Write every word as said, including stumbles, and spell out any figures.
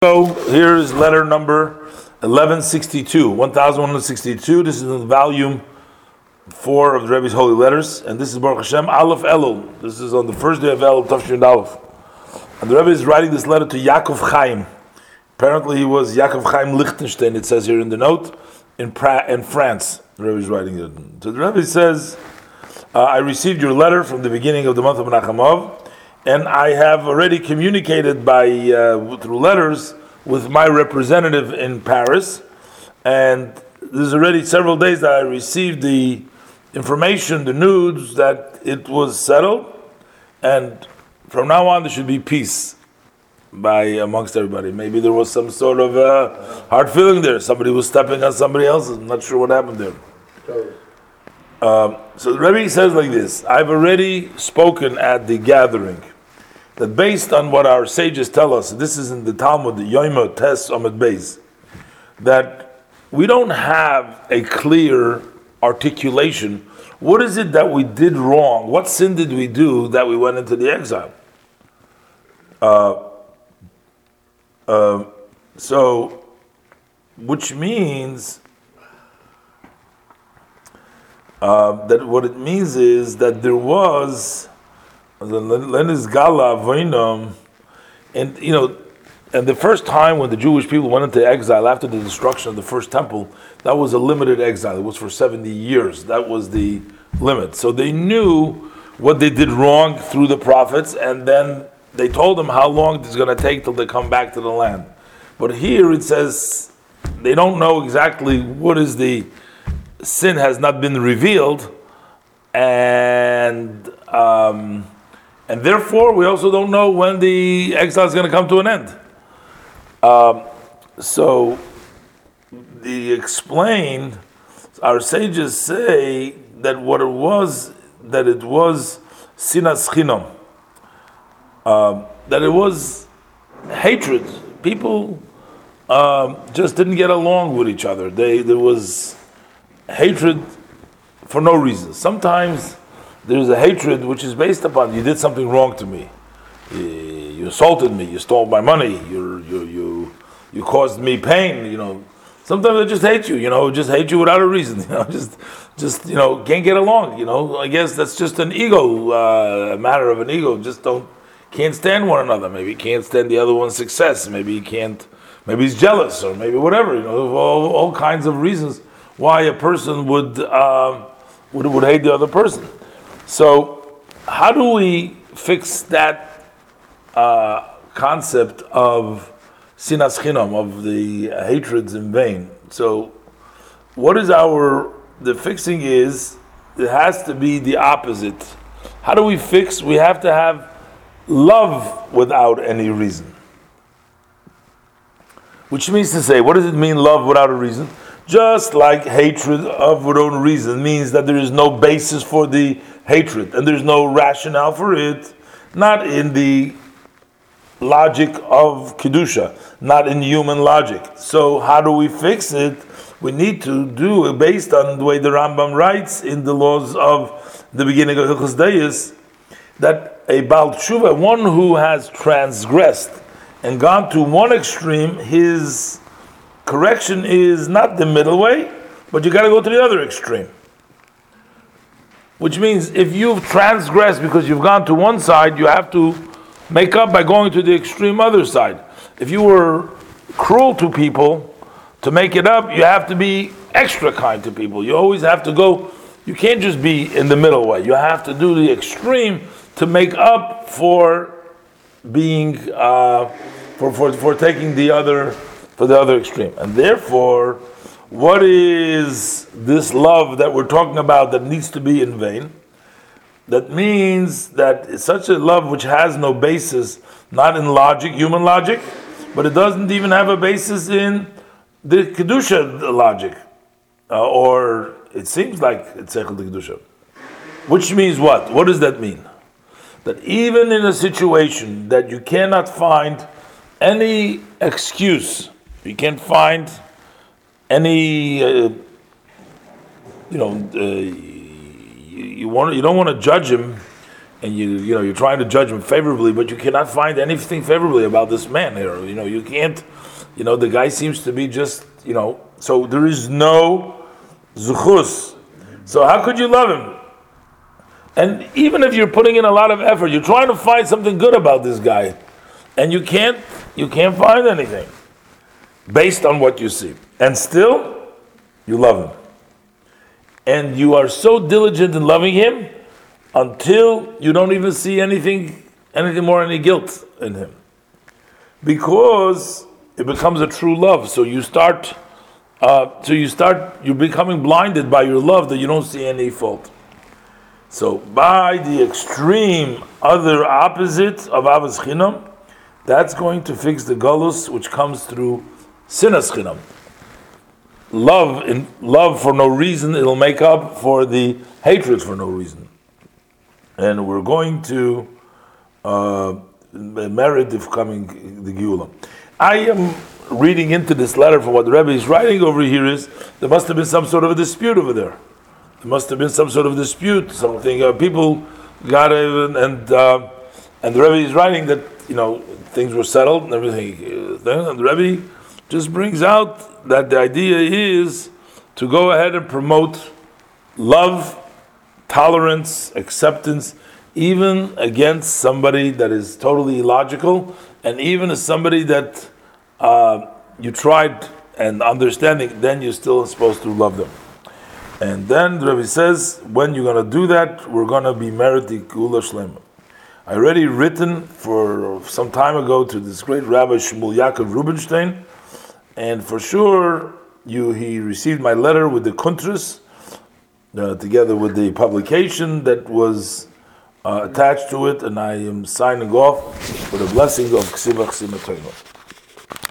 So here's letter number eleven sixty-two, one thousand one hundred sixty-two. This is in volume four of the Rebbe's Holy Letters, and this is Baruch Hashem Aleph Elul. This is on the first day of Elul, Tafshin Aleph. And the Rebbe is writing this letter to Yaakov Chaim. Apparently he was Yaakov Chaim Lichtenstein, it says here in the note, in, pra- in France. The Rebbe is writing it. So the Rebbe says, uh, I received your letter from the beginning of the month of Menachem Av, and I have already communicated by uh, through letters with my representative in Paris, and there's already several days that I received the information, the news that it was settled, and from now on there should be peace by amongst everybody. Maybe there was some sort of uh, hard feeling there. Somebody was stepping on somebody else. I'm not sure what happened there. Um, so the Rebbe says like this: I've already spoken at the gathering that based on what our sages tell us, this is in the Talmud, the Yoima Tes Amud Beis, that we don't have a clear articulation. What is it that we did wrong? What sin did we do that we went into the exile? Uh, uh, so, which means uh, that what it means is that there was the Lenis Gala Voinam, and you know, and the first time when the Jewish people went into exile after the destruction of the first temple, that was a limited exile. It was for seventy years. That was the limit. So they knew what they did wrong through the prophets, and then they told them how long it's going to take till they come back to the land. But here it says they don't know exactly what is the sin has not been revealed, and um, and therefore we also don't know when the exile is going to come to an end. Um, so the explained, our sages say that what it was, that it was sinas chinam, um, that it was hatred. People um, just didn't get along with each other. They there was hatred for no reason. Sometimes there's a hatred which is based upon you did something wrong to me, you assaulted me, you stole my money, you you you you caused me pain. You know, sometimes they just hate you. You know, just hate you without a reason. You know, just just you know can't get along. You know, I guess that's just an ego, uh, a matter of an ego. Just don't can't stand one another. Maybe can't stand the other one's success. Maybe he can't. Maybe he's jealous, or maybe whatever. You know, all, all kinds of reasons why a person would uh, would would hate the other person. So, how do we fix that uh, concept of sinas chinam, of the hatreds in vain? So, what is our the fixing is it has to be the opposite. How do we fix? We have to have love without any reason. Which means to say, what does it mean, love without a reason? Just like hatred of without reason means that there is no basis for the hatred and there's no rationale for it, not in the logic of Kedusha, not in human logic. So how do we fix it? We need to do it based on the way the Rambam writes in the laws of the beginning of Hilchos Deis, that a Baal Tshuva, one who has transgressed and gone to one extreme, his correction is not the middle way, but you got to go to the other extreme. Which means if you've transgressed because you've gone to one side, you have to make up by going to the extreme other side. If you were cruel to people, to make it up, you have to be extra kind to people. You always have to go, you can't just be in the middle way. You have to do the extreme to make up for being, uh, for, for, for taking the other, for the other extreme. And therefore, what is this love that we're talking about that needs to be in vain? That means that it's such a love which has no basis, not in logic, human logic, but it doesn't even have a basis in the Kedusha logic. Uh, or it seems like it's Seichel de Kedusha. Which means what? What does that mean? That even in a situation that you cannot find any excuse, you can't find any, uh, you know, uh, you, you want you don't want to judge him and you you know you're trying to judge him favorably, but you cannot find anything favorably about this man here. You know you can't. You know the guy seems to be just you know. So there is no zuchus. So how could you love him? And even if you're putting in a lot of effort, you're trying to find something good about this guy, and you can't you can't find anything based on what you see, and still you love him, and you are so diligent in loving him until you don't even see anything anything more any guilt in him, because it becomes a true love. So you start uh, so you start you're becoming blinded by your love that you don't see any fault. So by the extreme other opposite of Avos Chinam, that's going to fix the galus which comes through Sinas Chinam. Love in love for no reason, it'll make up for the hatred for no reason. And we're going to uh, merit if coming the Geula. I am reading into this letter from what the Rebbe is writing over here is there must have been some sort of a dispute over there. There must have been some sort of dispute, something uh, people got it, and uh, and the Rebbe is writing that you know things were settled and everything. Uh, and the Rebbe just brings out that the idea is to go ahead and promote love, tolerance, acceptance, even against somebody that is totally illogical, and even as somebody that uh, you tried and understanding, then you're still supposed to love them. And then the Rebbe says, when you're going to do that, we're going to be merit the Geula Shlema. I already written for some time ago to this great Rabbi Shmuel Yaakov Rubinstein, and for sure you he received my letter with the kuntras, uh, together with the publication that was uh, attached to it, and I am signing off for the blessing of Ksivach Simatayno.